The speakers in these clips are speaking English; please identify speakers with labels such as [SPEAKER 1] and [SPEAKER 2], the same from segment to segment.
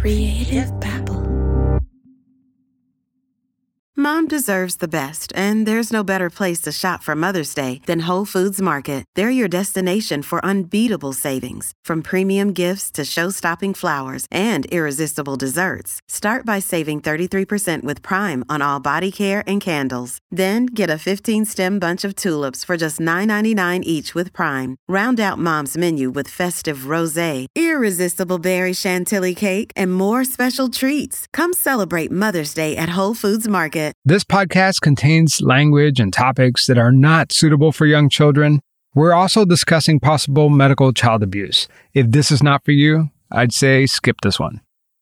[SPEAKER 1] Creative Babble. Mom deserves the best, and there's no better place to shop for Mother's Day than Whole Foods Market. They're your destination for unbeatable savings, from premium gifts to show-stopping flowers and irresistible desserts. Start by saving 33% with Prime on all body care and candles. Then get a 15-stem bunch of tulips for just $9.99 each with Prime. Round out Mom's menu with festive rosé, irresistible berry chantilly cake, and more special treats. Come celebrate Mother's Day at Whole Foods Market.
[SPEAKER 2] This podcast contains language and topics that are not suitable for young children. We're also discussing possible medical child abuse. If this is not for you, I'd say skip this one.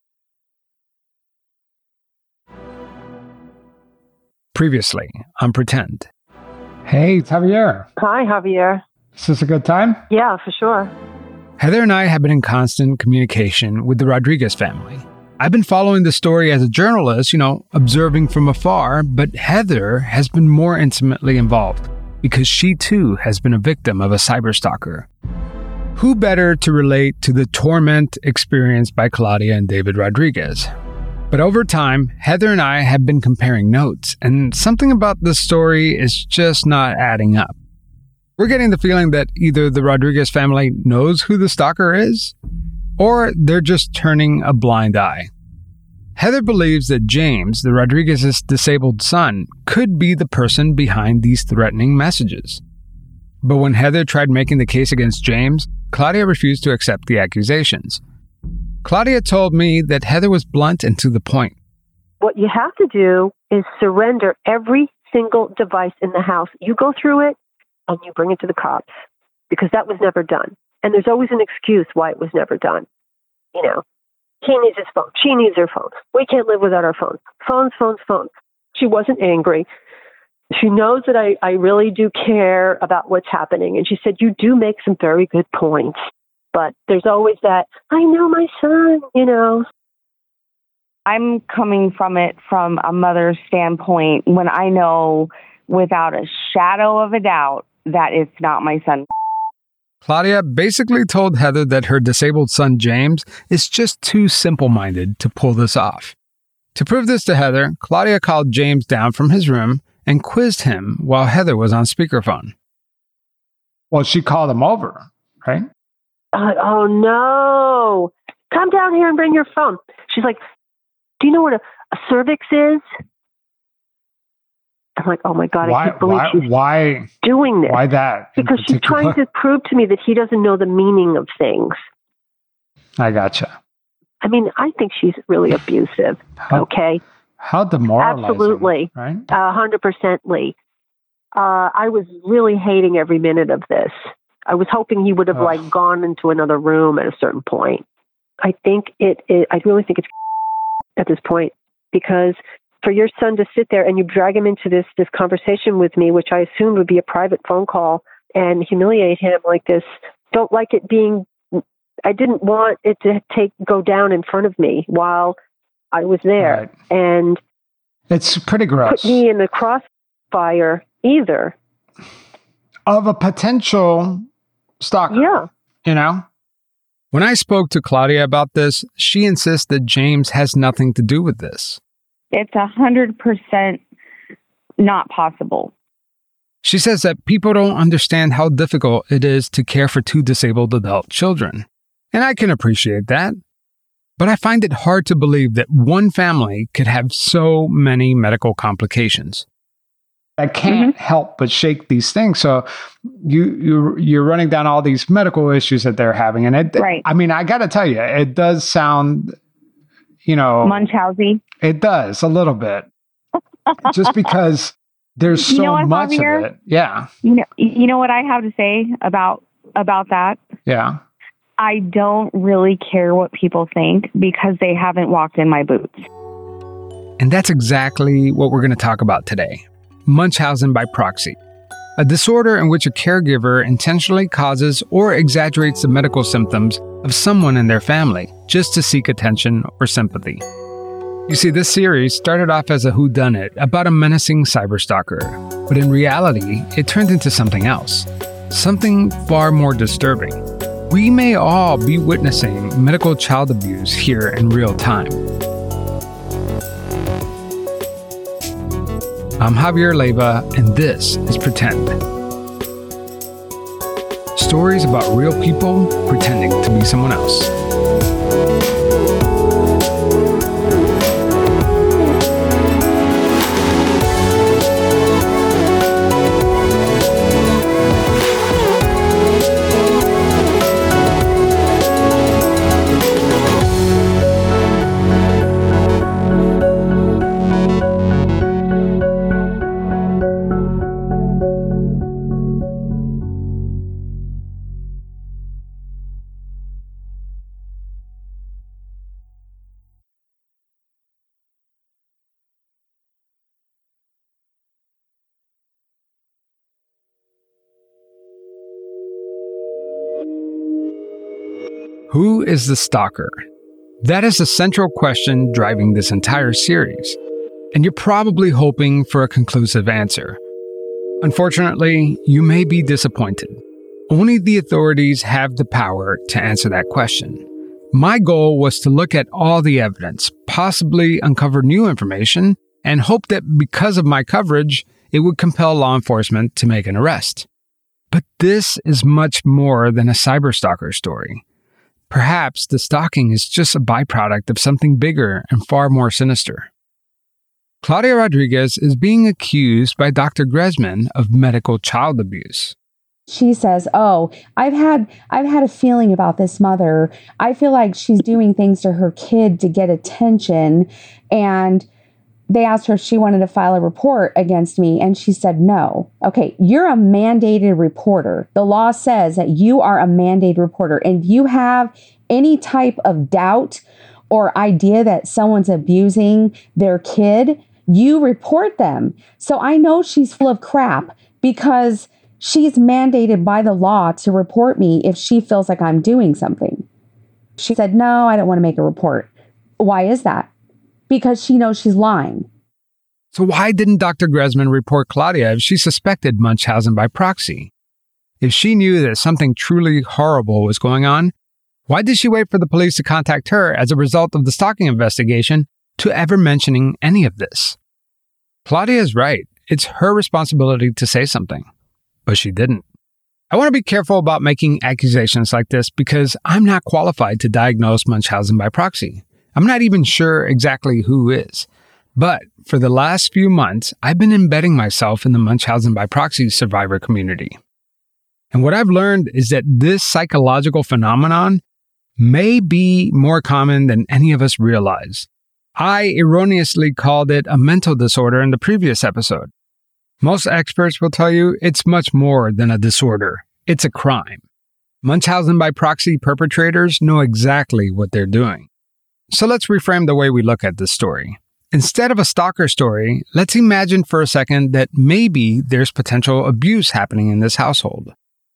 [SPEAKER 2] Previously on Pretend. Hey, it's Javier.
[SPEAKER 3] Hi, Javier.
[SPEAKER 2] Is this a good time?
[SPEAKER 3] Yeah, for sure.
[SPEAKER 2] Heather and I have been in constant communication with the Rodriguez family. I've been following the story as a journalist, observing from afar, but Heather has been more intimately involved because she too has been a victim of a cyberstalker. Who better to relate to the torment experienced by Claudia and David Rodriguez? But over time, Heather and I have been comparing notes, and something about this story is just not adding up. We're getting the feeling that either the Rodriguez family knows who the stalker is, or they're just turning a blind eye. Heather believes that James, the Rodriguez's disabled son, could be the person behind these threatening messages. But when Heather tried making the case against James, Claudia refused to accept the accusations. Claudia told me that Heather was blunt and to the point.
[SPEAKER 3] What you have to do is surrender every single device in the house. You go through it and you bring it to the cops, because that was never done. And there's always an excuse why it was never done. He needs his phone. She needs her phone. We can't live without our phones. Phones. She wasn't angry. She knows that I really do care about what's happening. And she said, you do make some very good points. But there's always that, I know my son,
[SPEAKER 4] I'm coming from it from a mother's standpoint when I know without a shadow of a doubt that it's not my son.
[SPEAKER 2] Claudia basically told Heather that her disabled son James is just too simple-minded to pull this off. To prove this to Heather, Claudia called James down from his room and quizzed him while Heather was on speakerphone. Well, she called him over, right?
[SPEAKER 3] Oh, no. Come down here and bring your phone. She's like, do you know what a cervix is? I'm like, oh my God, I can't believe she's doing this.
[SPEAKER 2] Why that?
[SPEAKER 3] Because she's trying to prove to me that he doesn't know the meaning of things.
[SPEAKER 2] I gotcha.
[SPEAKER 3] I mean, I think she's really abusive. Okay.
[SPEAKER 2] How demoralizing.
[SPEAKER 3] Absolutely.
[SPEAKER 2] Right?
[SPEAKER 3] 100%. I was really hating every minute of this. I was hoping he would have gone into another room at a certain point. I really think it's at this point, because for your son to sit there and you drag him into this conversation with me, which I assumed would be a private phone call, and humiliate him like this. I didn't want it to go down in front of me while I was there. Right. And
[SPEAKER 2] it's pretty gross.
[SPEAKER 3] Put me in the crossfire either.
[SPEAKER 2] Of a potential stalker. Yeah. When I spoke to Claudia about this, she insists that James has nothing to do with this.
[SPEAKER 4] It's 100% not possible.
[SPEAKER 2] She says that people don't understand how difficult it is to care for two disabled adult children. And I can appreciate that. But I find it hard to believe that one family could have so many medical complications. I can't help but shake these things. So you're running down all these medical issues that they're having. And I got to tell you, it does sound,
[SPEAKER 4] Munchausen.
[SPEAKER 2] It does a little bit. Just because there's so much Javier? Of it. Yeah.
[SPEAKER 4] You know what I have to say about that?
[SPEAKER 2] Yeah.
[SPEAKER 4] I don't really care what people think because they haven't walked in my boots.
[SPEAKER 2] And that's exactly what we're going to talk about today. Munchausen by proxy. A disorder in which a caregiver intentionally causes or exaggerates the medical symptoms of someone in their family just to seek attention or sympathy. You see, this series started off as a whodunit about a menacing cyberstalker, but in reality, it turned into something else. Something far more disturbing. we may all be witnessing medical child abuse here in real time. I'm Javier Leiva, and this is Pretend. Stories about real people pretending to be someone else. Who is the stalker? That is the central question driving this entire series, and you're probably hoping for a conclusive answer. Unfortunately, you may be disappointed. Only the authorities have the power to answer that question. My goal was to look at all the evidence, possibly uncover new information, and hope that because of my coverage, it would compel law enforcement to make an arrest. But this is much more than a cyberstalker story. Perhaps the stalking is just a byproduct of something bigger and far more sinister. Claudia Rodriguez is being accused by Dr. Gresman of medical child abuse.
[SPEAKER 5] She says, I've had a feeling about this mother. I feel like she's doing things to her kid to get attention. And they asked her if she wanted to file a report against me, and she said no. Okay, you're a mandated reporter. The law says that you are a mandated reporter, and you have any type of doubt or idea that someone's abusing their kid, you report them. So I know she's full of crap because she's mandated by the law to report me if she feels like I'm doing something. She said, no, I don't want to make a report. Why is that? Because she knows she's lying.
[SPEAKER 2] So why didn't Dr. Gresman report Claudia if she suspected Munchausen by proxy? If she knew that something truly horrible was going on, why did she wait for the police to contact her as a result of the stalking investigation to ever mentioning any of this? Claudia is right. It's her responsibility to say something. But she didn't. I want to be careful about making accusations like this because I'm not qualified to diagnose Munchausen by proxy. I'm not even sure exactly who is. But for the last few months, I've been embedding myself in the Munchausen by proxy survivor community. And what I've learned is that this psychological phenomenon may be more common than any of us realize. I erroneously called it a mental disorder in the previous episode. Most experts will tell you it's much more than a disorder. It's a crime. Munchausen by proxy perpetrators know exactly what they're doing. So let's reframe the way we look at this story. Instead of a stalker story, let's imagine for a second that maybe there's potential abuse happening in this household.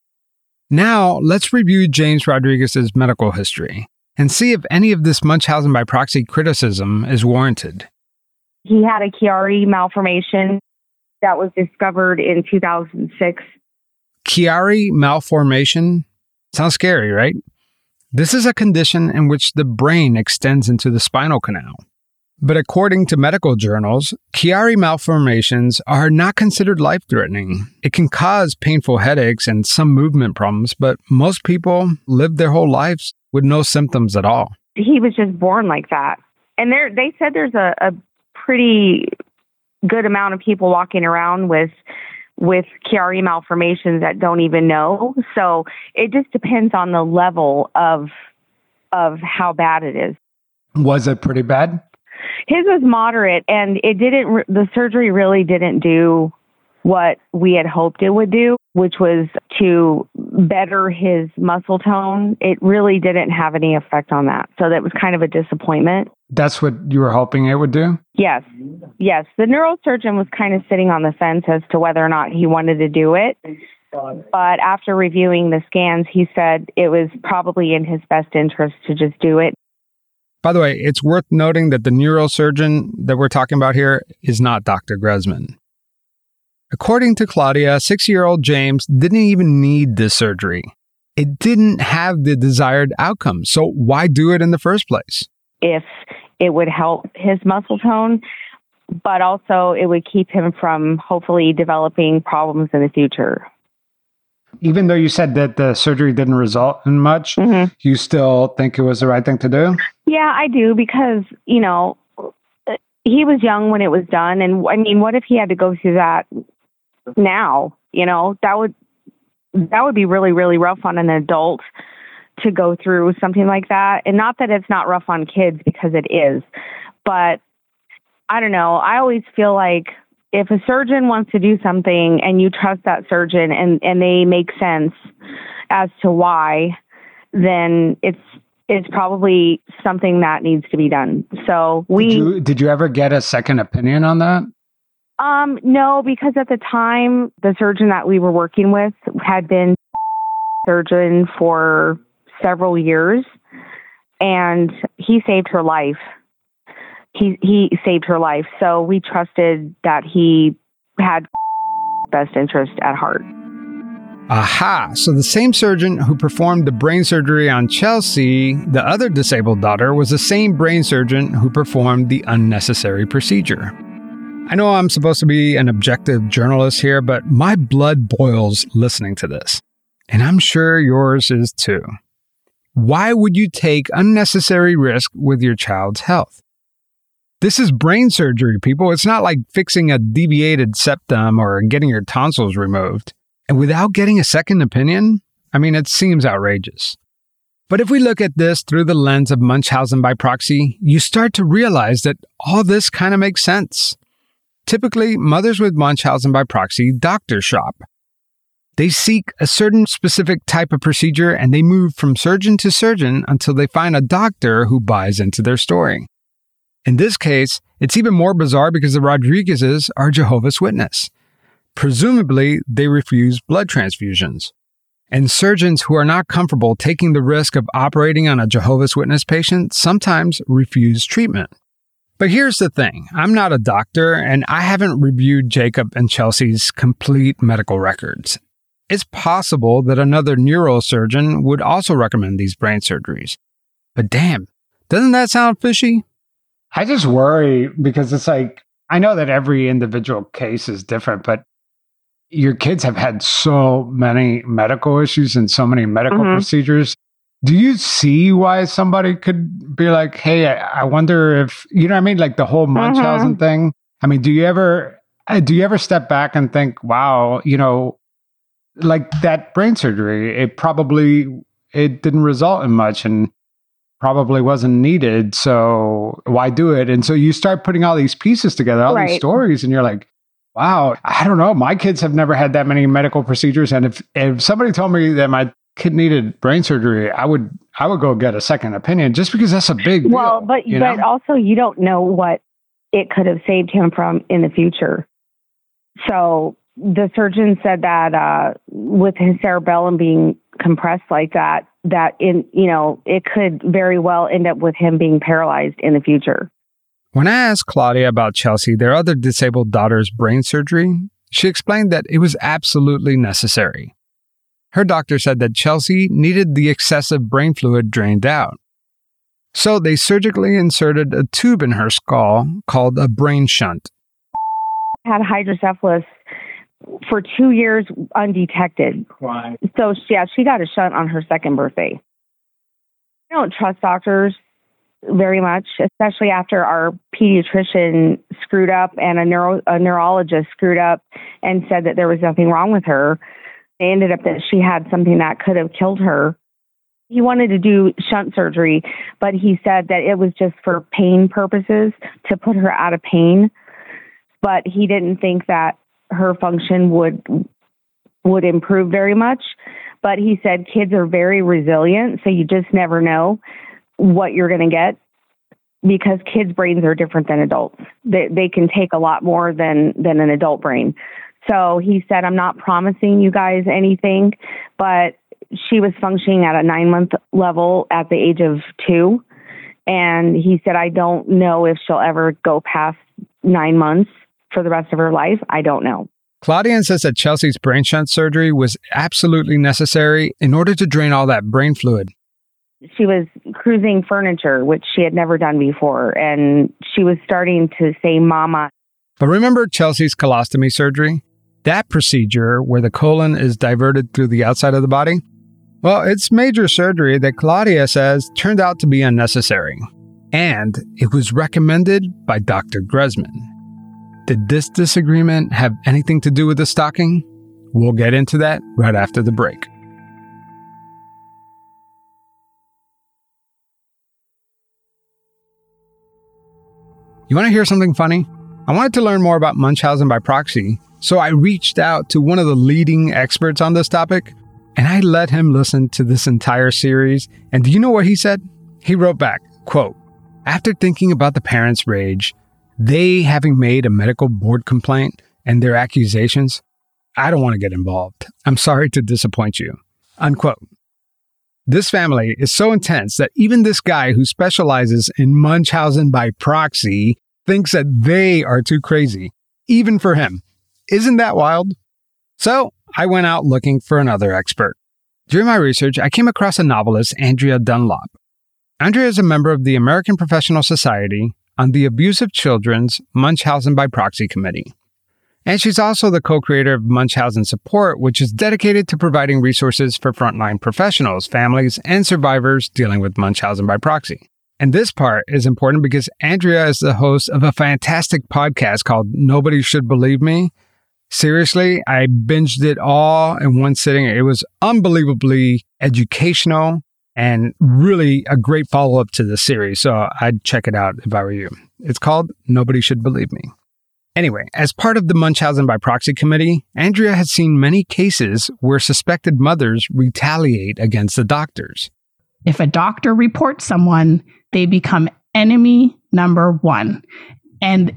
[SPEAKER 2] Now, let's review James Rodriguez's medical history and see if any of this Munchausen by proxy criticism is warranted.
[SPEAKER 4] He had a Chiari malformation that was discovered in 2006.
[SPEAKER 2] Chiari malformation? Sounds scary, right? This is a condition in which the brain extends into the spinal canal. But according to medical journals, Chiari malformations are not considered life-threatening. It can cause painful headaches and some movement problems, but most people live their whole lives with no symptoms at all.
[SPEAKER 4] He was just born like that. And they said there's a pretty good amount of people walking around with Chiari malformations that don't even know. So it just depends on the level of how bad it is.
[SPEAKER 2] Was it pretty bad?
[SPEAKER 4] His was moderate, and the surgery really didn't do what we had hoped it would do, which was to better his muscle tone. It really didn't have any effect on that. So that was kind of a disappointment.
[SPEAKER 2] That's what you were hoping it would do?
[SPEAKER 4] Yes. The neurosurgeon was kind of sitting on the fence as to whether or not he wanted to do it. But after reviewing the scans, he said it was probably in his best interest to just do it.
[SPEAKER 2] By the way, it's worth noting that the neurosurgeon that we're talking about here is not Dr. Gresman. According to Claudia, 6-year-old James didn't even need this surgery. it didn't have the desired outcome. So why do it in the first place?
[SPEAKER 4] If it would help his muscle tone, but also it would keep him from hopefully developing problems in the future.
[SPEAKER 2] Even though you said that the surgery didn't result in much, you still think it was the right thing to do?
[SPEAKER 4] Yeah, I do, because, you know, he was young when it was done. And I mean, what if he had to go through that now? You know, that would be really, really rough on an adult to go through something like that. And not that it's not rough on kids, because it is. But I don't know. I always feel like if a surgeon wants to do something and you trust that surgeon and they make sense as to why, then it's probably something that needs to be done. So
[SPEAKER 2] Did you ever get a second opinion on that?
[SPEAKER 4] No, because at the time, the surgeon that we were working with had been surgeon for several years, and he saved her life. He saved her life. So we trusted that he had best interest at heart.
[SPEAKER 2] Aha! So the same surgeon who performed the brain surgery on Chelsea, the other disabled daughter, was the same brain surgeon who performed the unnecessary procedure. I know I'm supposed to be an objective journalist here, but my blood boils listening to this. And I'm sure yours is too. Why would you take unnecessary risk with your child's health? This is brain surgery, people. It's not like fixing a deviated septum or getting your tonsils removed. And without getting a second opinion? I mean, it seems outrageous. But if we look at this through the lens of Munchausen by proxy, you start to realize that all this kind of makes sense. Typically, mothers with Munchausen by proxy doctor shop. They seek a certain specific type of procedure and they move from surgeon to surgeon until they find a doctor who buys into their story. In this case, it's even more bizarre because the Rodriguezes are Jehovah's Witnesses. Presumably, they refuse blood transfusions. And surgeons who are not comfortable taking the risk of operating on a Jehovah's Witness patient sometimes refuse treatment. But here's the thing. I'm not a doctor, and I haven't reviewed Jacob and Chelsea's complete medical records. It's possible that another neurosurgeon would also recommend these brain surgeries. But damn, doesn't that sound fishy? I just worry because it's like, I know that every individual case is different, but your kids have had so many medical issues and so many medical procedures. Do you see why somebody could be like, hey, I wonder if, you know what I mean? Like the whole Munchausen thing. I mean, do you ever step back and think, wow, you know, like that brain surgery, it didn't result in much and probably wasn't needed. So why do it? And so you start putting all these pieces together, all these stories, and you're like, wow, I don't know. My kids have never had that many medical procedures. And if somebody told me that my kid needed brain surgery, I would go get a second opinion just because that's a big deal.
[SPEAKER 4] Well, but also you don't know what it could have saved him from in the future. So the surgeon said that with his cerebellum being compressed like that it could very well end up with him being paralyzed in the future.
[SPEAKER 2] When I asked Claudia about Chelsea, their other disabled daughter's brain surgery, she explained that it was absolutely necessary. Her doctor said that Chelsea needed the excessive brain fluid drained out. So they surgically inserted a tube in her skull called a brain shunt.
[SPEAKER 4] Had hydrocephalus for 2 years undetected.
[SPEAKER 2] Why?
[SPEAKER 4] So she got a shunt on her second birthday. I don't trust doctors very much, especially after our pediatrician screwed up and a neurologist screwed up and said that there was nothing wrong with her. It ended up that she had something that could have killed her. He wanted to do shunt surgery, but he said that it was just for pain purposes to put her out of pain. But he didn't think that her function would improve very much. But he said kids are very resilient, so you just never know what you're going to get because kids' brains are different than adults. They can take a lot more than an adult brain. So he said, I'm not promising you guys anything, but she was functioning at a 9-month level at the age of 2. And he said, I don't know if she'll ever go past 9 months for the rest of her life. I don't know.
[SPEAKER 2] Claudia insists that Chelsea's brain shunt surgery was absolutely necessary in order to drain all that brain fluid.
[SPEAKER 4] She was cruising furniture, which she had never done before, and she was starting to say mama.
[SPEAKER 2] But remember Chelsea's colostomy surgery? That procedure where the colon is diverted through the outside of the body? Well, it's major surgery that Claudia says turned out to be unnecessary. And it was recommended by Dr. Gresman. Did this disagreement have anything to do with the stocking? We'll get into that right after the break. You want to hear something funny? I wanted to learn more about Munchausen by proxy, so I reached out to one of the leading experts on this topic, and I let him listen to this entire series. And do you know what he said? He wrote back, quote, "After thinking about the parents' rage, they having made a medical board complaint and their accusations, I don't want to get involved. I'm sorry to disappoint you." Unquote. This family is so intense that even this guy who specializes in Munchausen by proxy thinks that they are too crazy, even for him. Isn't that wild? So I went out looking for another expert. During my research, I came across a novelist, Andrea Dunlop. Andrea is a member of the American Professional Society on the Abusive Children's Munchausen by Proxy Committee. And she's also the co-creator of Munchausen Support, which is dedicated to providing resources for frontline professionals, families, and survivors dealing with Munchausen by proxy. And this part is important because Andrea is the host of a fantastic podcast called Nobody Should Believe Me. Seriously, I binged it all in one sitting. It was unbelievably educational and really a great follow-up to the series. So I'd check it out if I were you. It's called Nobody Should Believe Me. Anyway, as part of the Munchausen by Proxy Committee, Andrea has seen many cases where suspected mothers retaliate against the doctors.
[SPEAKER 6] If a doctor reports someone, they become enemy number one. And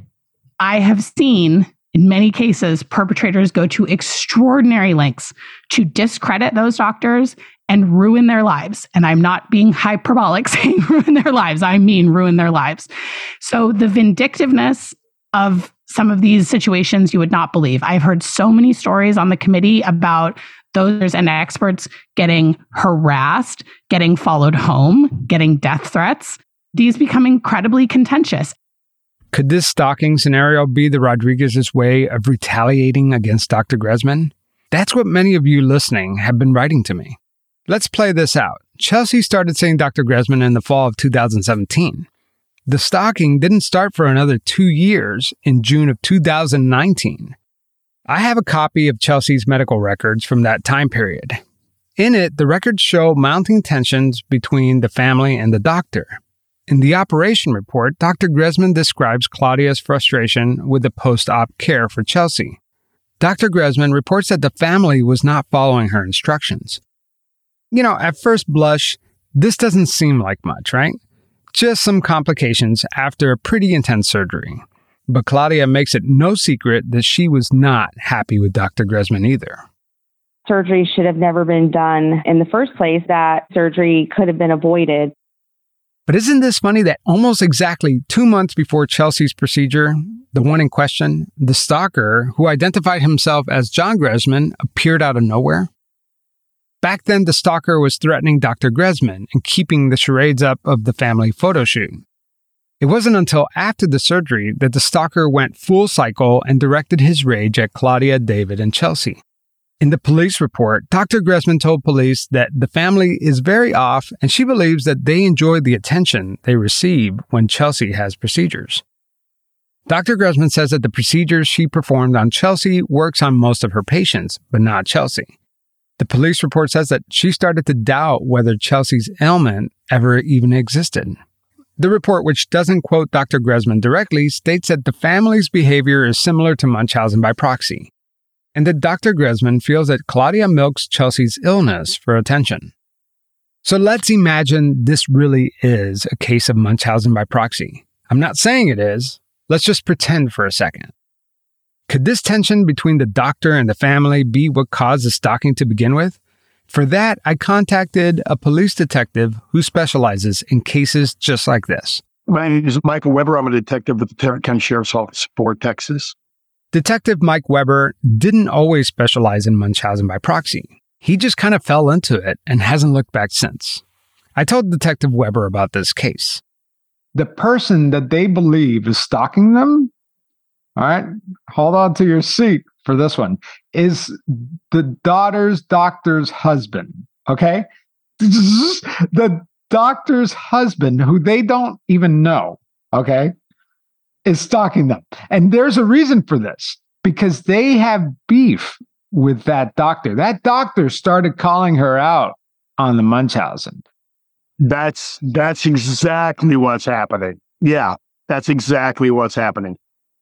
[SPEAKER 6] I have seen, in many cases, perpetrators go to extraordinary lengths to discredit those doctors and ruin their lives. And I'm not being hyperbolic saying ruin their lives. I mean ruin their lives. So the vindictiveness of some of these situations you would not believe. I've heard so many stories on the committee about those and experts getting harassed, getting followed home, getting death threats. These become incredibly contentious.
[SPEAKER 2] Could this stalking scenario be the Rodriguez's way of retaliating against Dr. Gresman? That's what many of you listening have been writing to me. Let's play this out. Chelsea started seeing Dr. Gresman in the fall of 2017. The stalking didn't start for another 2 years in June of 2019. I have a copy of Chelsea's medical records from that time period. In it, the records show mounting tensions between the family and the doctor. In the operation report, Dr. Gresman describes Claudia's frustration with the post-op care for Chelsea. Dr. Gresman reports that the family was not following her instructions. You know, at first blush, this doesn't seem like much, right? Just some complications after a pretty intense surgery. But Claudia makes it no secret that she was not happy with Dr. Gresman either.
[SPEAKER 4] Surgery should have never been done in the first place. That surgery could have been avoided.
[SPEAKER 2] But isn't this funny that almost exactly 2 months before Chelsea's procedure, the one in question, the stalker, who identified himself as John Gresman, appeared out of nowhere? Back then, the stalker was threatening Dr. Gresman and keeping the charades up of the family photo shoot. It wasn't until after the surgery that the stalker went full cycle and directed his rage at Claudia, David, and Chelsea. In the police report, Dr. Gresman told police that the family is very off and she believes that they enjoy the attention they receive when Chelsea has procedures. Dr. Gresman says that the procedures she performed on Chelsea works on most of her patients, but not Chelsea. The police report says that she started to doubt whether Chelsea's ailment ever even existed. The report, which doesn't quote Dr. Gresman directly, states that the family's behavior is similar to Munchausen by proxy, and that Dr. Gresman feels that Claudia milks Chelsea's illness for attention. So let's imagine this really is a case of Munchausen by proxy. I'm not saying it is. Let's just pretend for a second. Could this tension between the doctor and the family be what caused the stalking to begin with? For that, I contacted a police detective who specializes in cases just like this.
[SPEAKER 7] My name is Michael Weber. I'm a detective with the Tarrant County Sheriff's Office, Fort Texas.
[SPEAKER 2] Detective Mike Weber didn't always specialize in Munchausen by proxy. He just kind of fell into it and hasn't looked back since. I told Detective Weber about this case.
[SPEAKER 7] The person that they believe is stalking them, all right, hold on to your seat for this one, is the daughter's doctor's husband, okay? The doctor's husband, who they don't even know, okay, is stalking them. And there's a reason for this, because they have beef with that doctor. That doctor started calling her out on the Munchausen.
[SPEAKER 8] That's exactly what's happening. Yeah, that's exactly what's happening.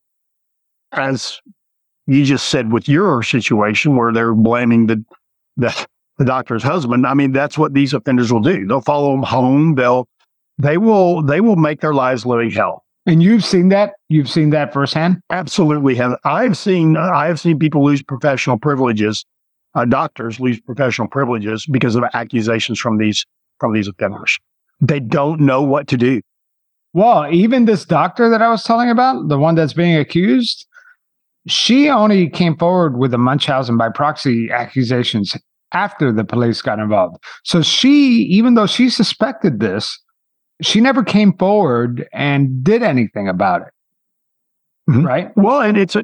[SPEAKER 8] As you just said with your situation where they're blaming the doctor's husband, I mean, that's what these offenders will do. They'll follow them home. They will make their lives living hell.
[SPEAKER 7] And you've seen that? You've seen that firsthand?
[SPEAKER 8] Absolutely. I have seen people lose professional privileges. Doctors lose professional privileges because of accusations from these offenders. They don't know what to do.
[SPEAKER 7] Well, even this doctor that I was telling about, the one that's being accused, she only came forward with the Munchausen by proxy accusations after the police got involved. So she, even though she suspected this, she never came forward and did anything about it. Mm-hmm. Right?
[SPEAKER 8] Well, and it's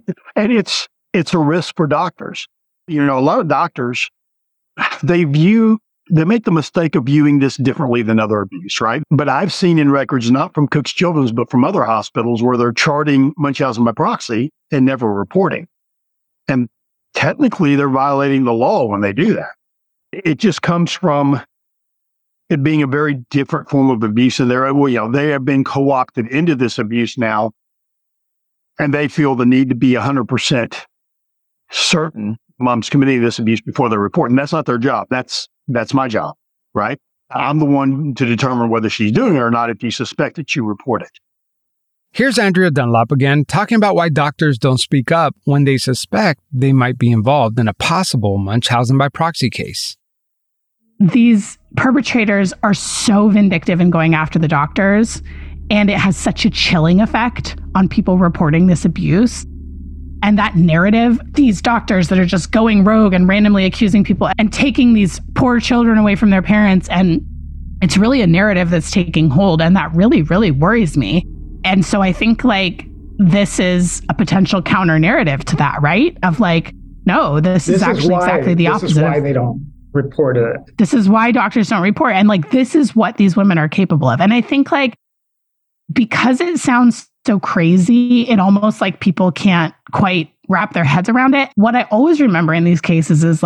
[SPEAKER 8] a risk for doctors. You know, a lot of doctors, they make the mistake of viewing this differently than other abuse, right? But I've seen in records, not from Cook's Children's, but from other hospitals, where they're charting Munchausen by proxy and never reporting. And technically, they're violating the law when they do that. It just comes from it being a very different form of abuse. And they have been co-opted into this abuse now, and they feel the need to be 100% certain mom's committing this abuse before they report. And that's not their job. That's my job, right? I'm the one to determine whether she's doing it or not. If you suspect it, you report it.
[SPEAKER 2] Here's Andrea Dunlop again, talking about why doctors don't speak up when they suspect they might be involved in a possible Munchausen by proxy case.
[SPEAKER 6] These perpetrators are so vindictive in going after the doctors, and it has such a chilling effect on people reporting this abuse. And that narrative, these doctors that are just going rogue and randomly accusing people and taking these poor children away from their parents. And it's really a narrative that's taking hold. And that really, really worries me. And so I think this is a potential counter narrative to that, right? Of no, this is actually exactly the opposite.
[SPEAKER 7] This is why they don't report it.
[SPEAKER 6] This is why doctors don't report. And this is what these women are capable of. And I think because it sounds so crazy, it almost people can't quite wrap their heads around it. What I always remember in these cases is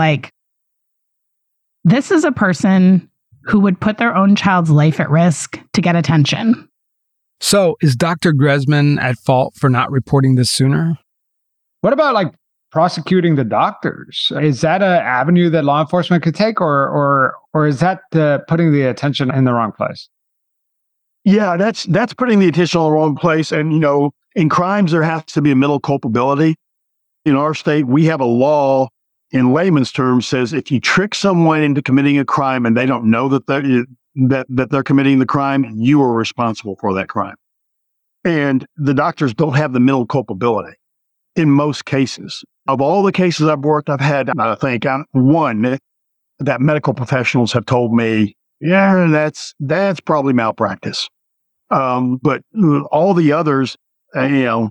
[SPEAKER 6] this is a person who would put their own child's life at risk to get attention.
[SPEAKER 2] So is Dr. Gresman at fault for not reporting this sooner?
[SPEAKER 7] What about prosecuting the doctors? Is that an avenue that law enforcement could take, or is that putting the attention in the wrong place?
[SPEAKER 8] Yeah, that's putting the attention in the wrong place. And, in crimes, there has to be a mental culpability. In our state, we have a law, in layman's terms, says if you trick someone into committing a crime and they don't know that they're committing the crime, you are responsible for that crime. And the doctors don't have the mental culpability in most cases. Of all the cases I've worked, I've had, I think, one that medical professionals have told me, yeah, that's probably malpractice. But all the others, you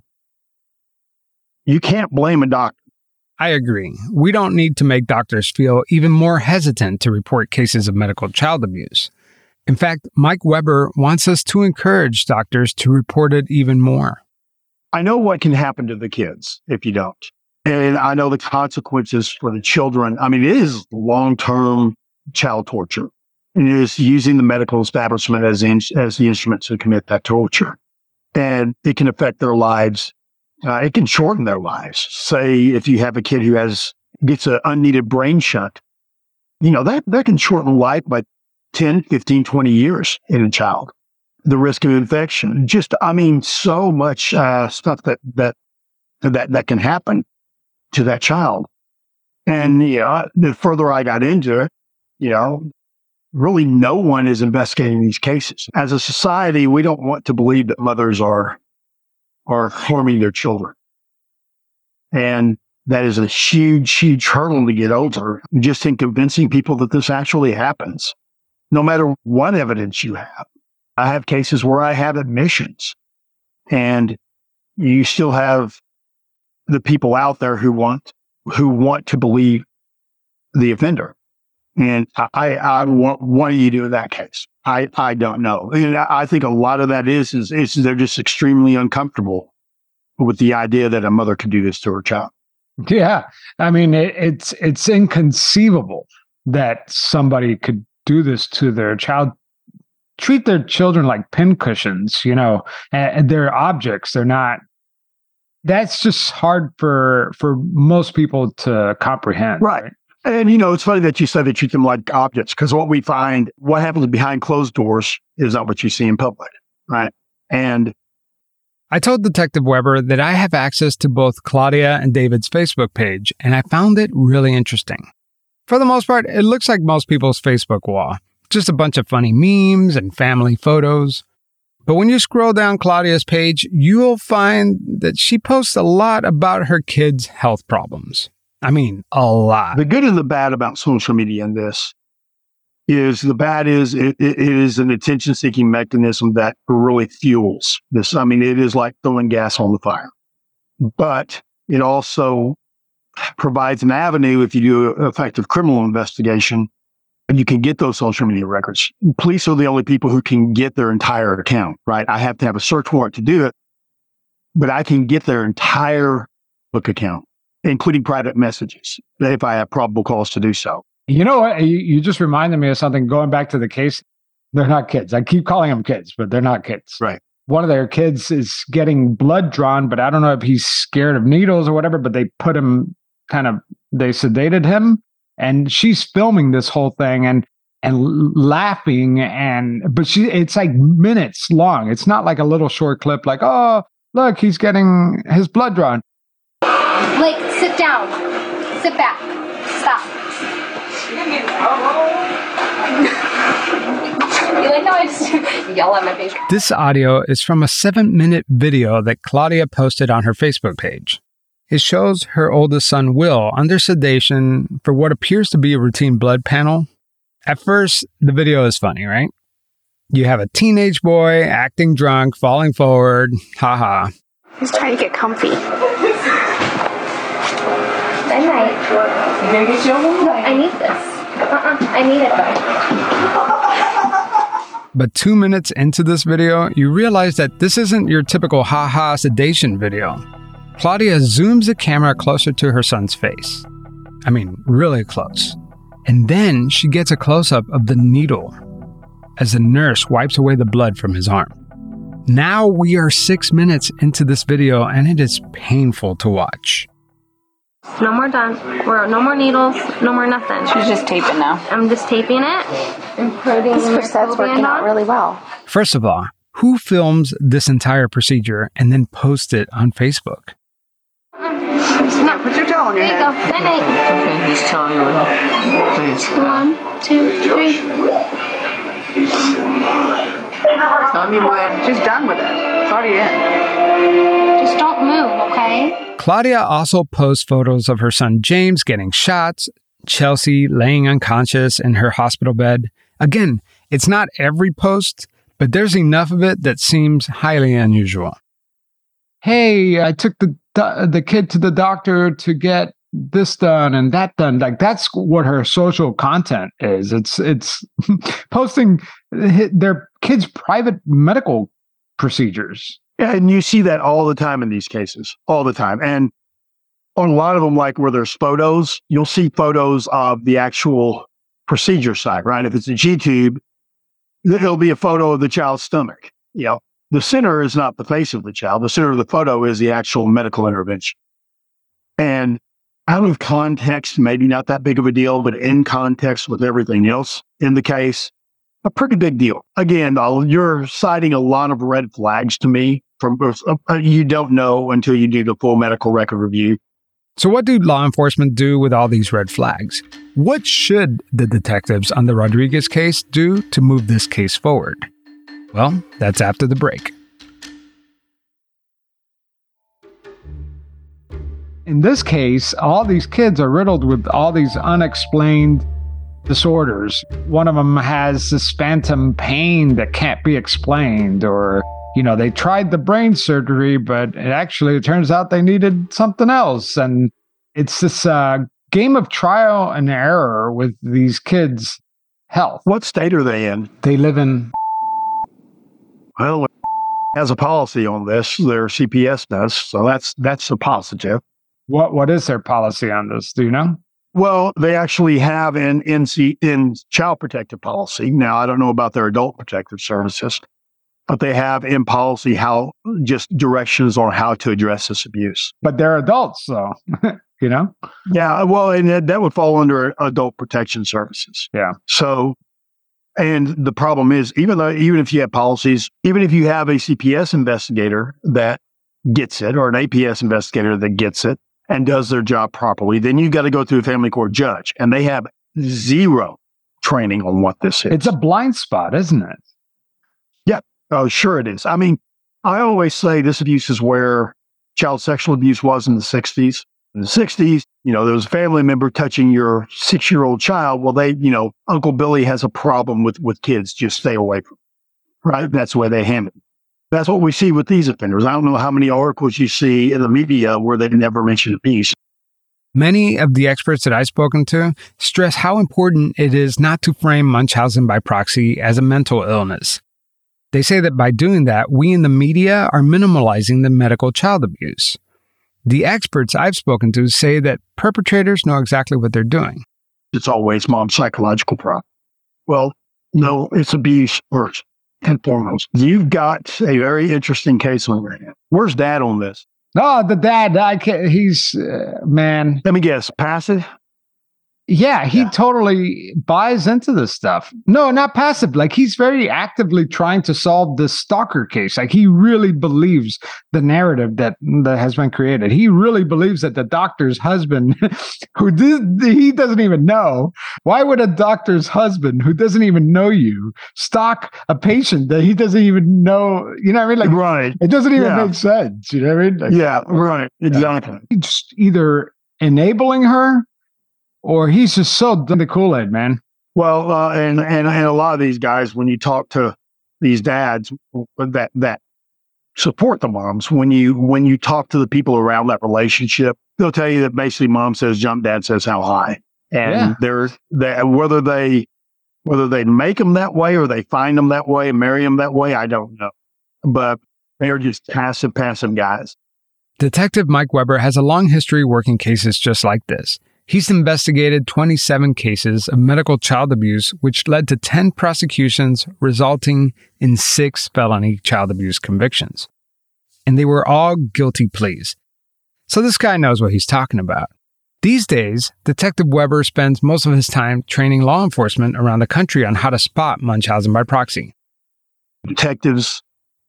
[SPEAKER 8] can't blame a doctor.
[SPEAKER 2] I agree. We don't need to make doctors feel even more hesitant to report cases of medical child abuse. In fact, Mike Weber wants us to encourage doctors to report it even more.
[SPEAKER 8] I know what can happen to the kids if you don't. And I know the consequences for the children. I mean, it is long-term child torture. It is using the medical establishment as the instrument to commit that torture. And it can affect their lives. It can shorten their lives. Say if you have a kid who gets an unneeded brain shunt, that can shorten life by 10, 15, 20 years in a child. The risk of infection, so much stuff that can happen to that child. And, the further I got into it, really no one is investigating these cases. As a society, we don't want to believe that mothers are harming their children. And that is a huge, huge hurdle to get over, just in convincing people that this actually happens, no matter what evidence you have. I have cases where I have admissions, and you still have the people out there who want to believe the offender. And what do you do in that case? I don't know. And I think a lot of that is they're just extremely uncomfortable with the idea that a mother could do this to her child.
[SPEAKER 7] Yeah. I mean, it's inconceivable that somebody could do this to their child, treat their children like pincushions, and they're objects. They're not. That's just hard for most people to comprehend.
[SPEAKER 8] Right. And, it's funny that you said they treat them like objects, because what happens behind closed doors is not what you see in public. Right. And
[SPEAKER 2] I told Detective Weber that I have access to both Claudia and David's Facebook page, and I found it really interesting. For the most part, it looks like most people's Facebook wall. Just a bunch of funny memes and family photos. But when you scroll down Claudia's page, you'll find that she posts a lot about her kids' health problems. I mean, a lot.
[SPEAKER 8] The good and the bad about social media in this is the bad is it is an attention-seeking mechanism that really fuels this. I mean, it is like throwing gas on the fire. But it also provides an avenue if you do an effective criminal investigation, and you can get those social media records. Police are the only people who can get their entire account, right? I have to have a search warrant to do it, but I can get their entire book account, including private messages, if I have probable cause to do so.
[SPEAKER 7] You know what? You just reminded me of something going back to the case. They're not kids. I keep calling them kids, but they're not kids.
[SPEAKER 8] Right.
[SPEAKER 7] One of their kids is getting blood drawn, but I don't know if he's scared of needles or whatever, but they put him they sedated him, and she's filming this whole thing and laughing, but it's like minutes long. It's not like a little short clip like, oh, look, he's getting his blood drawn.
[SPEAKER 9] Like, sit down. Sit back. Stop. You like how I just yell at my face?
[SPEAKER 2] This audio is from a 7-minute video that Claudia posted on her Facebook page. It shows her oldest son, Will, under sedation for what appears to be a routine blood panel. At first, the video is funny, right? You have a teenage boy acting drunk, falling forward. Haha.
[SPEAKER 9] He's trying to get comfy. Good night. You gonna get your room? No, I need this. I need it though.
[SPEAKER 2] But 2 minutes into this video, you realize that this isn't your typical haha sedation video. Claudia zooms the camera closer to her son's face. I mean, really close. And then she gets a close-up of the needle as the nurse wipes away the blood from his arm. Now we are 6 minutes into this video, and it is painful to watch.
[SPEAKER 9] No more done. No more needles. No more nothing.
[SPEAKER 10] She's just taping now.
[SPEAKER 9] I'm just taping it. And putting this corset's working out really well.
[SPEAKER 2] First of all, who films this entire procedure and then posts it on Facebook?
[SPEAKER 10] No, put your toe on your head.
[SPEAKER 9] There you go. Night.
[SPEAKER 10] Okay, just tell me what. Please.
[SPEAKER 9] 1, 2, 3.
[SPEAKER 10] Tell me when. She's done with it. It's already in.
[SPEAKER 9] Just don't move, okay?
[SPEAKER 2] Claudia also posts photos of her son James getting shots, Chelsea laying unconscious in her hospital bed. Again, it's not every post, but there's enough of it that seems highly unusual. Hey, I took the kid to the doctor to get this done and that done. Like, that's what her social content is. It's posting their kids' private medical procedures.
[SPEAKER 8] Yeah, and you see that all the time in these cases, all the time. And on a lot of them, like where there's photos, you'll see photos of the actual procedure site, right? If it's a G-tube, there'll be a photo of the child's stomach. The center is not the face of the child. The center of the photo is the actual medical intervention. And out of context, maybe not that big of a deal, but in context with everything else in the case, a pretty big deal. Again, you're citing a lot of red flags to me from you don't know until you do the full medical record review.
[SPEAKER 2] So what do law enforcement do with all these red flags? What should the detectives on the Rodriguez case do to move this case forward? Well, that's after the break.
[SPEAKER 7] In this case, all these kids are riddled with all these unexplained disorders. One of them has this phantom pain that can't be explained, or, they tried the brain surgery, but it turns out they needed something else. And it's this game of trial and error with these kids' health.
[SPEAKER 8] What state are they in?
[SPEAKER 7] They live in...
[SPEAKER 8] Well, has a policy on this. Their CPS does, so that's a positive.
[SPEAKER 7] What is their policy on this? Do you know?
[SPEAKER 8] Well, they actually have an in child protective policy. Now, I don't know about their adult protective services, but they have in policy just directions on how to address this abuse.
[SPEAKER 7] But they're adults, though.
[SPEAKER 8] Yeah, well, and that would fall under adult protection services.
[SPEAKER 7] Yeah.
[SPEAKER 8] So, and the problem is, even if you have policies, even if you have a CPS investigator that gets it, or an APS investigator that gets it and does their job properly, then you've got to go through a family court judge, and they have zero training on what this is.
[SPEAKER 7] It's a blind spot, isn't it?
[SPEAKER 8] Yeah. Oh, sure it is. I mean, I always say this abuse is where child sexual abuse was in the 60s. In the 60s, there was a family member touching your 6-year-old child. Well, Uncle Billy has a problem with kids. Just stay away from them, right? That's the way they handle it. That's what we see with these offenders. I don't know how many articles you see in the media where they never mention abuse.
[SPEAKER 2] Many of the experts that I've spoken to stress how important it is not to frame Munchausen by proxy as a mental illness. They say that by doing that, we in the media are minimalizing the medical child abuse. The experts I've spoken to say that perpetrators know exactly what they're doing.
[SPEAKER 8] It's always mom's psychological problem. Well, no, it's abuse first and foremost. You've got a very interesting case on your hand. Where's Dad on this?
[SPEAKER 7] No, the dad, he's, man.
[SPEAKER 8] Let me guess, passive?
[SPEAKER 7] Yeah, he totally buys into this stuff. No, not passive. Like, he's very actively trying to solve this stalker case. Like, he really believes the narrative that has been created. He really believes that the doctor's husband, he doesn't even know. Why would a doctor's husband who doesn't even know you stalk a patient that he doesn't even know? You know what I mean? Like,
[SPEAKER 8] right.
[SPEAKER 7] It doesn't even make sense. You know what I mean? Like,
[SPEAKER 8] yeah, right. Exactly.
[SPEAKER 7] He's either enabling her, or he's just so done the Kool-Aid, man.
[SPEAKER 8] Well, and a lot of these guys, when you talk to these dads that support the moms, when you talk to the people around that relationship, they'll tell you that basically mom says jump, dad says how high, and whether they make them that way or they find them that way and marry them that way, I don't know, but they're just passive guys.
[SPEAKER 2] Detective Mike Weber has a long history working cases just like this. He's investigated 27 cases of medical child abuse, which led to 10 prosecutions, resulting in 6 felony child abuse convictions. And they were all guilty pleas. So this guy knows what he's talking about. These days, Detective Weber spends most of his time training law enforcement around the country on how to spot Munchausen by proxy.
[SPEAKER 8] Detectives,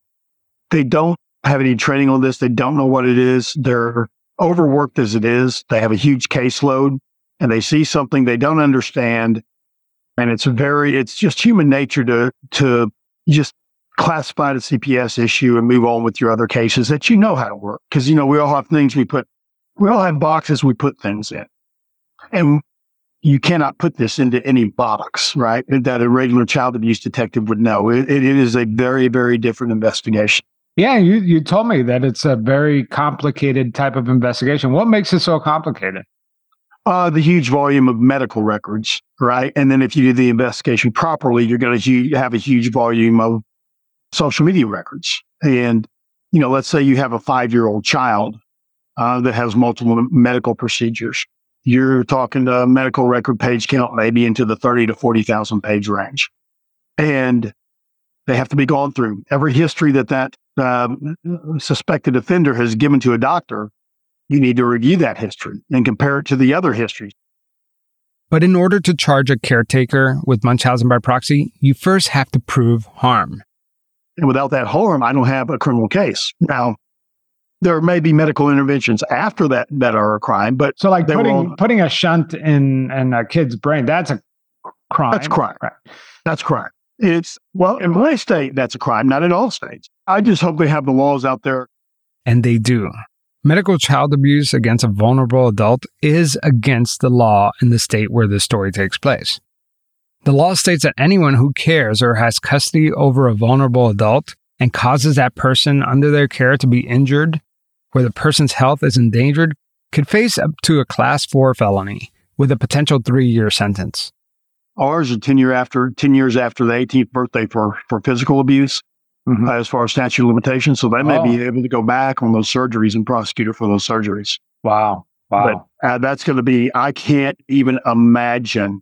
[SPEAKER 8] they don't have any training on this. They don't know what it is. They're overworked as it is. They have a huge caseload and they see something they don't understand. And it's just human nature to just classify the CPS issue and move on with your other cases that you know how to work. Because, we all have things we all have boxes we put things in. And you cannot put this into any box, right? That a regular child abuse detective would know. It is a very, very different investigation.
[SPEAKER 7] Yeah, you told me that it's a very complicated type of investigation. What makes it so complicated?
[SPEAKER 8] The huge volume of medical records, right? And then if you do the investigation properly, you're going to have a huge volume of social media records. And, let's say you have a 5-year-old child that has multiple medical procedures. You're talking a medical record page count maybe into the 30 to 40,000 page range. And they have to be gone through. Every history that suspected offender has given to a doctor, you need to review that history and compare it to the other histories.
[SPEAKER 2] But in order to charge a caretaker with Munchausen by proxy, you first have to prove harm.
[SPEAKER 8] And without that harm, I don't have a criminal case. Now, there may be medical interventions after that are a crime, but
[SPEAKER 7] so like putting a shunt in a kid's brain, that's a crime.
[SPEAKER 8] That's crime.
[SPEAKER 7] Right.
[SPEAKER 8] That's crime. In my state, that's a crime, not in all states. I just hope they have the laws out there.
[SPEAKER 2] And they do. Medical child abuse against a vulnerable adult is against the law in the state where this story takes place. The law states that anyone who cares or has custody over a vulnerable adult and causes that person under their care to be injured, where the person's health is endangered, could face up to a Class 4 felony with a potential 3-year sentence.
[SPEAKER 8] Ours are 10 years after the 18th birthday for physical abuse, as far as statute of limitations. So they may be able to go back on those surgeries and prosecute her for those surgeries.
[SPEAKER 7] Wow.
[SPEAKER 8] But that's going to be, I can't even imagine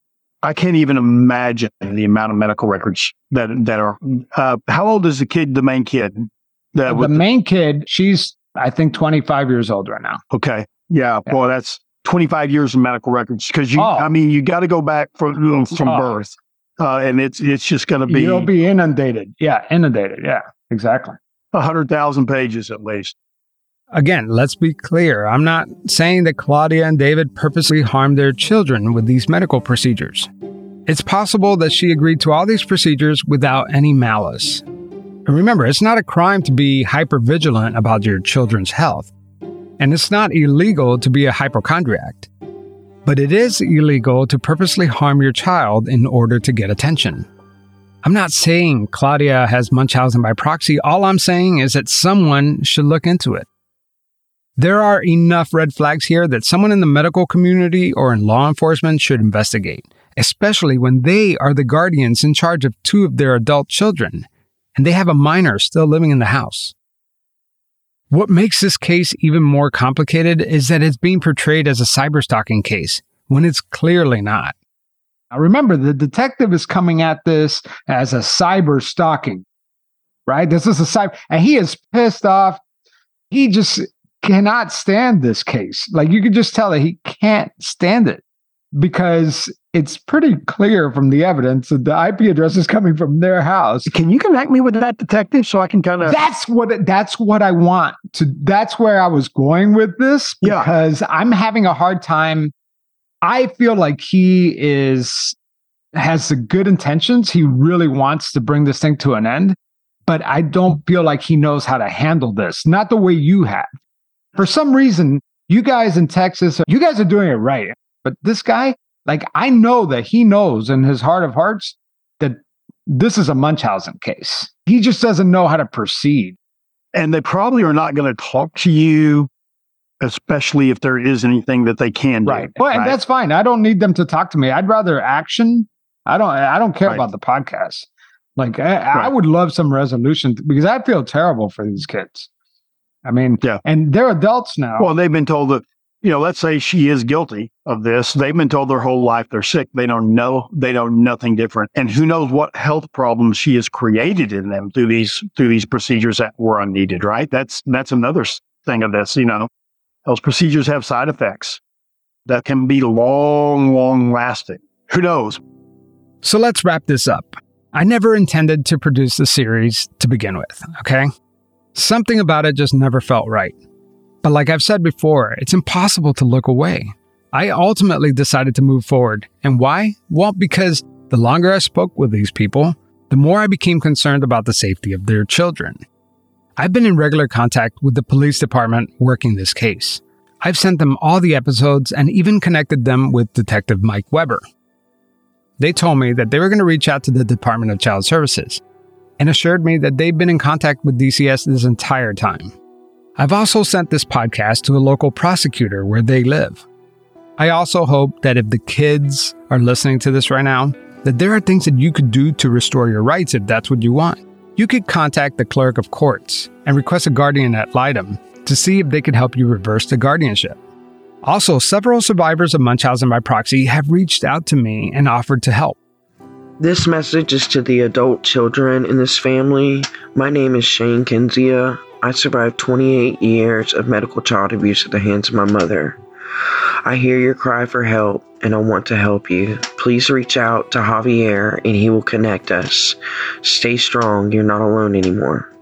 [SPEAKER 8] the amount of medical records that are, how old is the main kid?
[SPEAKER 7] The main kid, she's, I think, 25 years old right now.
[SPEAKER 8] Okay. Yeah. Well, that's 25 years of medical records because you got to go back from birth. And it's just going to be...
[SPEAKER 7] You'll be inundated. Yeah, inundated. Yeah, exactly.
[SPEAKER 8] 100,000 pages at least.
[SPEAKER 2] Again, let's be clear. I'm not saying that Claudia and David purposely harmed their children with these medical procedures. It's possible that she agreed to all these procedures without any malice. And remember, it's not a crime to be hypervigilant about your children's health. And it's not illegal to be a hypochondriac. But it is illegal to purposely harm your child in order to get attention. I'm not saying Claudia has Munchausen by proxy. All I'm saying is that someone should look into it. There are enough red flags here that someone in the medical community or in law enforcement should investigate, especially when they are the guardians in charge of 2 of their adult children, and they have a minor still living in the house. What makes this case even more complicated is that it's being portrayed as a cyberstalking case, when it's clearly not.
[SPEAKER 7] Now remember, the detective is coming at this as a cyberstalking, right? This is a cyber, and he is pissed off. He just cannot stand this case. Like, you could just tell that he can't stand it because it's pretty clear from the evidence that the IP address is coming from their house.
[SPEAKER 8] Can you connect me with that detective so I can kind of...
[SPEAKER 7] That's what I want to... That's where I was going with this because I'm having a hard time. I feel like he has the good intentions. He really wants to bring this thing to an end, but I don't feel like he knows how to handle this. Not the way you have. For some reason, you guys in Texas, you guys are doing it right. But this guy, like, I know that he knows in his heart of hearts that this is a Munchausen case. He just doesn't know how to proceed.
[SPEAKER 8] And they probably are not going to talk to you, especially if there is anything that they can do.
[SPEAKER 7] Right. Well, and that's fine. I don't need them to talk to me. I'd rather action. I don't care about the podcast. Like, I would love some resolution because I feel terrible for these kids. I mean, and they're adults now.
[SPEAKER 8] Well, they've been told that, let's say she is guilty of this. They've been told their whole life they're sick. They don't know. They know nothing different. And who knows what health problems she has created in them through these procedures that were unneeded, right? That's another thing of this, Those procedures have side effects that can be long, long lasting. Who knows?
[SPEAKER 2] So let's wrap this up. I never intended to produce the series to begin with, okay? Something about it just never felt right. But like I've said before, it's impossible to look away. I ultimately decided to move forward. And why? Well, because the longer I spoke with these people, the more I became concerned about the safety of their children. I've been in regular contact with the police department working this case. I've sent them all the episodes and even connected them with Detective Mike Weber. They told me that they were going to reach out to the Department of Child Services and assured me that they've been in contact with DCS this entire time. I've also sent this podcast to a local prosecutor where they live. I also hope that if the kids are listening to this right now, that there are things that you could do to restore your rights if that's what you want. You could contact the clerk of courts and request a guardian ad litem to see if they could help you reverse the guardianship. Also, several survivors of Munchausen by proxy have reached out to me and offered to help.
[SPEAKER 11] This message is to the adult children in this family. My name is Shane Kenzia. I survived 28 years of medical child abuse at the hands of my mother. I hear your cry for help, and I want to help you. Please reach out to Javier, and he will connect us. Stay strong. You're not alone anymore.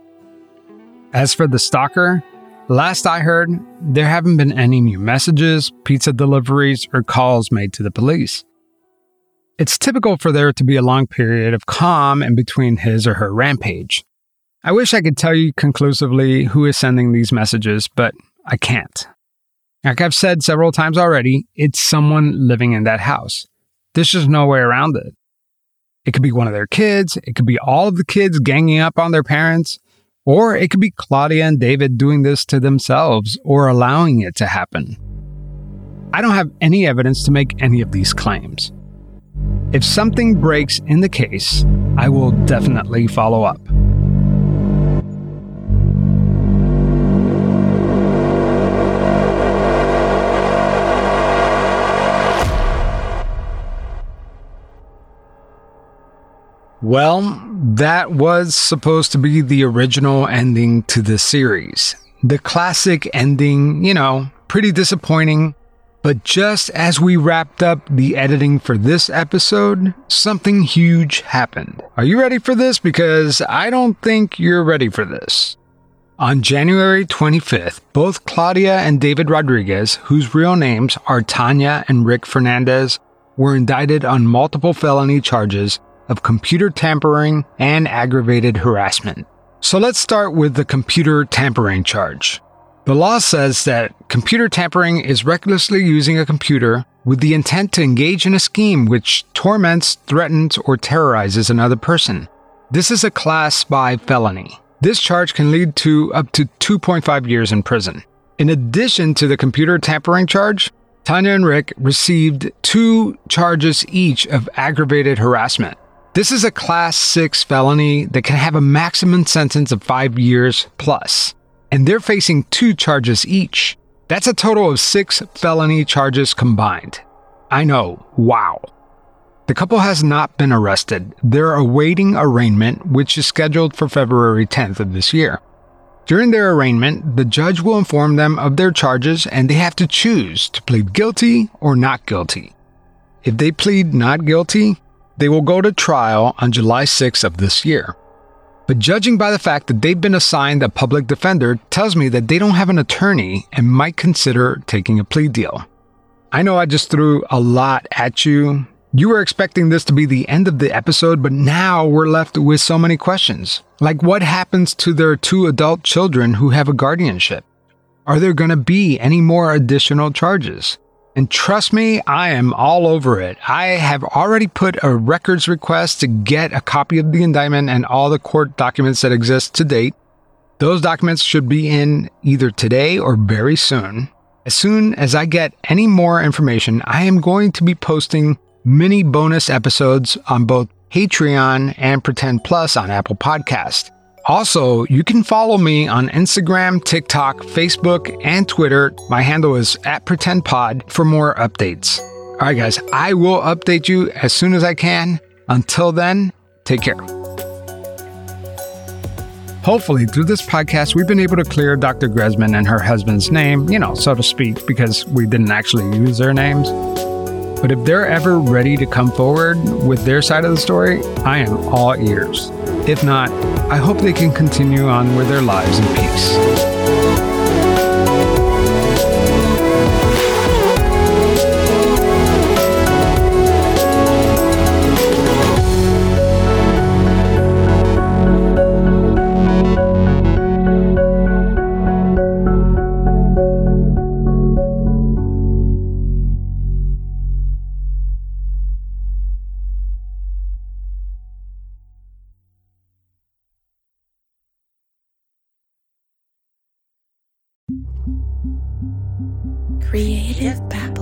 [SPEAKER 2] As for the stalker, last I heard, there haven't been any new messages, pizza deliveries, or calls made to the police. It's typical for there to be a long period of calm in between his or her rampage. I wish I could tell you conclusively who is sending these messages, but I can't. Like I've said several times already, it's someone living in that house. There's just no way around it. It could be one of their kids, it could be all of the kids ganging up on their parents, or it could be Claudia and David doing this to themselves or allowing it to happen. I don't have any evidence to make any of these claims. If something breaks in the case, I will definitely follow up. Well, that was supposed to be the original ending to the series. The classic ending, pretty disappointing. But just as we wrapped up the editing for this episode, something huge happened. Are you ready for this? Because I don't think you're ready for this. On January 25th, both Claudia and David Rodriguez, whose real names are Tanya and Rick Fernandez, were indicted on multiple felony charges of computer tampering and aggravated harassment. So let's start with the computer tampering charge. The law says that computer tampering is recklessly using a computer with the intent to engage in a scheme which torments, threatens, or terrorizes another person. This is a Class 5 felony. This charge can lead to up to 2.5 years in prison. In addition to the computer tampering charge, Tanya and Rick received 2 charges each of aggravated harassment. This is a Class 6 felony that can have a maximum sentence of 5 years plus. And they're facing 2 charges each. That's a total of 6 felony charges combined. I know, wow. The couple has not been arrested. They're awaiting arraignment, which is scheduled for February 10th of this year. During their arraignment, the judge will inform them of their charges and they have to choose to plead guilty or not guilty. If they plead not guilty, they will go to trial on July 6th of this year. But judging by the fact that they've been assigned a public defender tells me that they don't have an attorney and might consider taking a plea deal. I know I just threw a lot at you. You were expecting this to be the end of the episode, but now we're left with so many questions. Like what happens to their 2 adult children who have a guardianship? Are there going to be any more additional charges? And trust me, I am all over it. I have already put a records request to get a copy of the indictment and all the court documents that exist to date. Those documents should be in either today or very soon. As soon as I get any more information, I am going to be posting mini bonus episodes on both Patreon and Pretend Plus on Apple Podcast. Also, you can follow me on Instagram, TikTok, Facebook, and Twitter. My handle is @PretendPod for more updates. All right, guys, I will update you as soon as I can. Until then, take care. Hopefully, through this podcast, we've been able to clear Dr. Gresman and her husband's name, so to speak, because we didn't actually use their names. But if they're ever ready to come forward with their side of the story, I am all ears. If not, I hope they can continue on with their lives in peace.
[SPEAKER 12] Creative Babble.